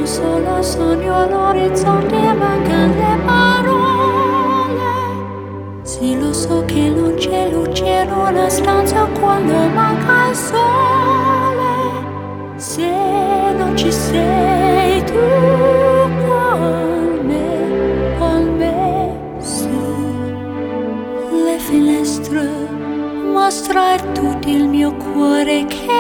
solo sogno all'orizzonte, mancano le parole. Sì, lo so che non c'è luce in una stanza quando manca il sole. Se non ci sei tu con me, su le finestre, mostrar tutto il mio cuore che